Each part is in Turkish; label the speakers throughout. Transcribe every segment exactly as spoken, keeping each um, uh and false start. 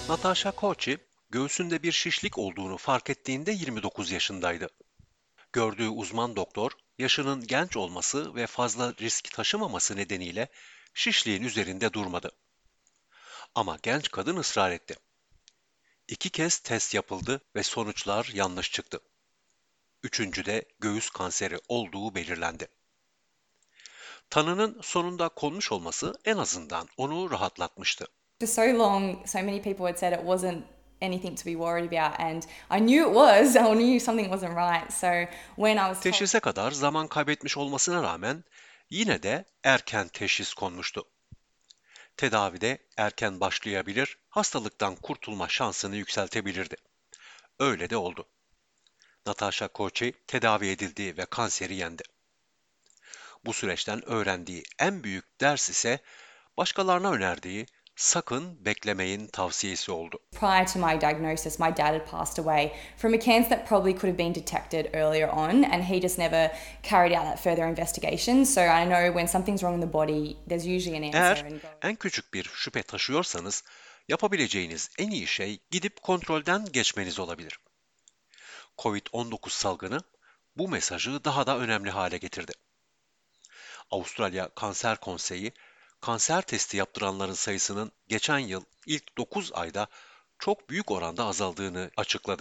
Speaker 1: Natasha Kochi, göğsünde bir şişlik olduğunu fark ettiğinde yirmi dokuz yaşındaydı. Gördüğü uzman doktor, yaşının genç olması ve fazla risk taşımaması nedeniyle şişliğin üzerinde durmadı. Ama genç kadın ısrar etti. İki kez test yapıldı ve sonuçlar yanlış çıktı. Üçüncüde göğüs kanseri olduğu belirlendi. Tanının sonunda konmuş olması en azından onu rahatlatmıştı.
Speaker 2: For so long, so many people had said it wasn't anything to be worried about, and I knew it was. I knew something wasn't right. So when I was told,
Speaker 1: Teşhise kadar zaman kaybetmiş olmasına rağmen yine de erken teşhis konmuştu. Tedavide erken başlayabilir, hastalıktan kurtulma şansını yükseltebilirdi. Öyle de oldu. Natasha Kochi tedavi edildi ve kanseri yendi. Bu süreçten öğrendiği en büyük ders ise başkalarına önerdiği sakın beklemeyin tavsiyesi oldu.
Speaker 2: prior to my diagnosis, my dad had passed away from a cancer that probably could have been detected earlier on, and he just never carried out that further investigation. So I know when something's wrong in the body, there's usually an answer.
Speaker 1: Eğer
Speaker 2: And
Speaker 1: en küçük bir şüphe taşıyorsanız yapabileceğiniz en iyi şey gidip kontrolden geçmeniz olabilir. kovid on dokuz salgını bu mesajı daha da önemli hale getirdi. Avustralya Kanser Konseyi, kanser testi yaptıranların sayısının geçen yıl ilk dokuz ayda çok büyük oranda azaldığını açıkladı.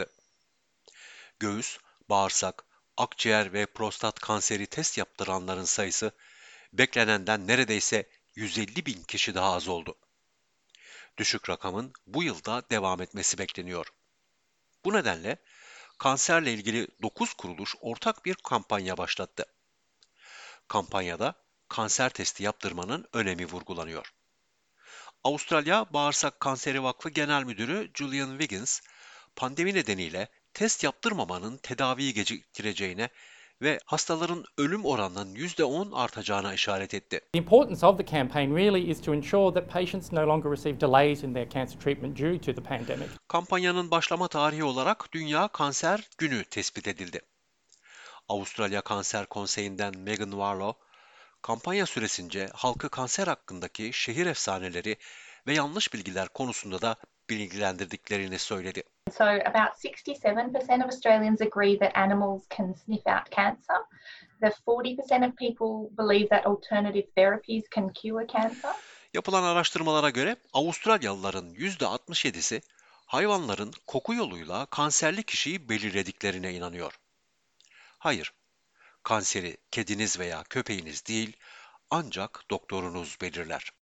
Speaker 1: Göğüs, bağırsak, akciğer ve prostat kanseri test yaptıranların sayısı beklenenden neredeyse yüz elli bin kişi daha az oldu. Düşük rakamın bu yılda devam etmesi bekleniyor. Bu nedenle kanserle ilgili dokuz kuruluş ortak bir kampanya başlattı. Kampanyada kanser testi yaptırmanın önemi vurgulanıyor. Avustralya Bağırsak Kanseri Vakfı Genel Müdürü Julian Wiggins, pandemi nedeniyle test yaptırmamanın tedaviyi geciktireceğine ve hastaların ölüm oranının yüzde on artacağına işaret etti.
Speaker 3: The importance of the campaign really is to ensure that patients no longer receive delays in their cancer treatment due to the pandemic.
Speaker 1: Kampanyanın başlama tarihi olarak Dünya Kanser Günü tespit edildi. Avustralya Kanser Konseyi'nden Megan Warlow, kampanya süresince halkı kanser hakkındaki şehir efsaneleri ve yanlış bilgiler konusunda da bilgilendirdiklerini söyledi.
Speaker 4: So about sixty-seven percent of Australians agree that animals can sniff out cancer. The forty percent of people believe that alternative therapies can cure cancer.
Speaker 1: Yapılan araştırmalara göre Avustralyalıların yüzde altmış yedisi hayvanların koku yoluyla kanserli kişiyi belirlediklerine inanıyor. Hayır, kanseri kediniz veya köpeğiniz değil, ancak doktorunuz belirler.